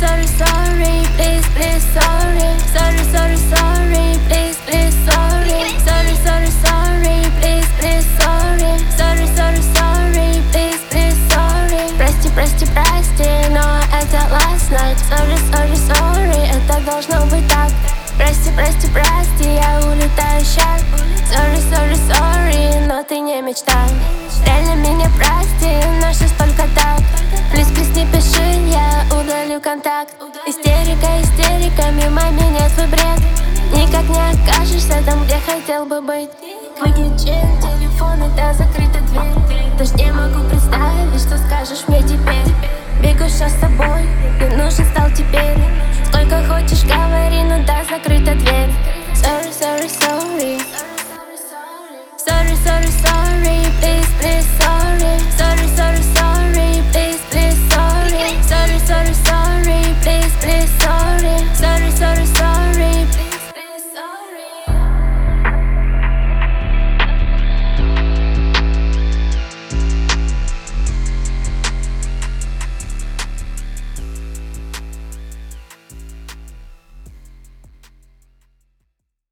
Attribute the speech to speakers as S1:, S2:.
S1: sorry, sorry, please, please, sorry. Sorry, sorry, sorry, please, please, sorry. Sorry, sorry, sorry, please, please, sorry. Sorry, sorry, sorry, please, please, sorry. Прости, прости, прости, но это last night. Sorry, sorry, sorry, это должно быть так. Прости, прости, прости, я улетаю щас. Sorry, sorry, sorry, но ты не мечтал. Реально меня прости, но сейчас только так. Плиз, плиз, не пиши, я удалю контакт. Истерика, истерика, мимо меня твой бред. Никак не окажешься там, где хотел бы быть. Выключи телефон, это закрыта дверь. Даже не могу представить, что скажешь мне теперь. Бегу сейчас с тобой, не нужен стал теперь. Сколько хочешь говори, но да, закрыта дверь. Sorry, sorry, sorry.